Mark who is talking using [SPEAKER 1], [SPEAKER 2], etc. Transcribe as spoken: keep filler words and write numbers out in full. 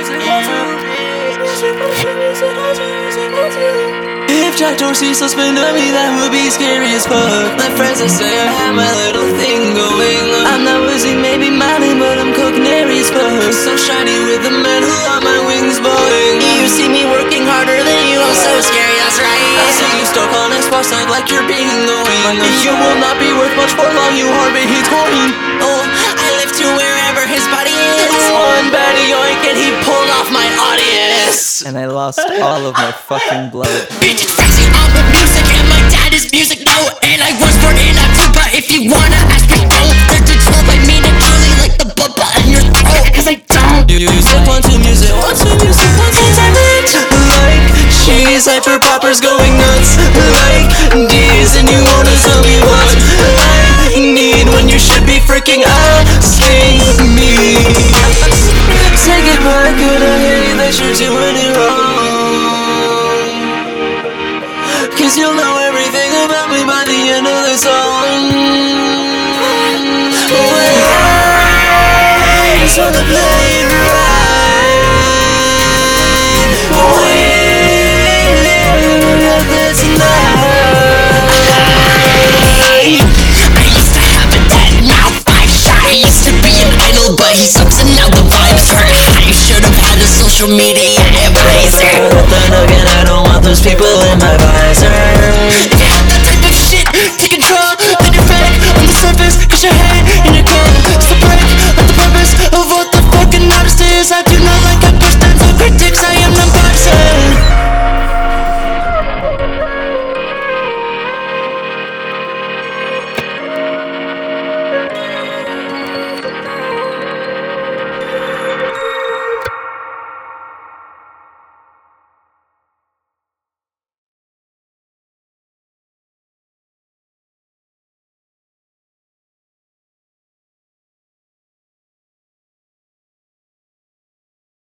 [SPEAKER 1] If Jack Dorsey suspended me, that would be scary as fuck. My friends that say I have my little thing going on. I'm not losing, maybe money, but I'm canary as fuck. So shiny with the metal on my wings blowing. You see me working harder than you, I'm so scary, that's right. I see you stuck on this boss side like you're being annoying. You will not be worth much for long, you hard but he's going. Oh, I live to wherever his body is. One bad yoink and he pulled off my audience.
[SPEAKER 2] And I lost all of my fucking blood.
[SPEAKER 3] Bitch, it's Fraxy all the music, and my dad is music, no. And I was born in a group, but if you wanna ask me, don't. They're controlled by me to kill you like the bubba in your throat, cause I don't.
[SPEAKER 1] You said want to music, want to music, want to talent. Like cheese, hyper poppers going nuts. Like D's, and you wanna tell me what I need when you should be freaking asking me. Say goodbye, could I hear you that you're doing it wrong? Cause you'll know everything about me by the end of the song. Wait, so the play it right. Wait, let this night.
[SPEAKER 3] I used to have a dead mouth, I shot. I used to be an idol, but he sucks and now the vibes hurt. I should've had a social media advisor.
[SPEAKER 1] But then again, I don't want those people in my visor.